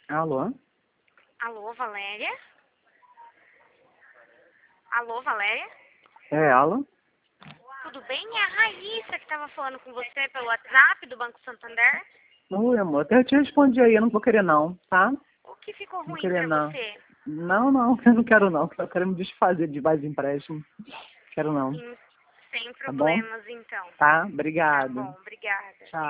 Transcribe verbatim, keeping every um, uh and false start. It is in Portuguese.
Alô? Alô, Valéria? Alô, Valéria? É ela? Tudo bem? É a Raíssa que estava falando com você pelo WhatsApp do Banco Santander. Oi, amor. Até eu te respondi aí, eu não vou querer não, tá? O que ficou Não ruim querer pra não. você? Não, não, eu não quero não. Eu quero me desfazer de mais empréstimo. Quero não. Sim, sem Tá bom? problemas, então. Tá? Tá Obrigado. bom, obrigada. Tchau.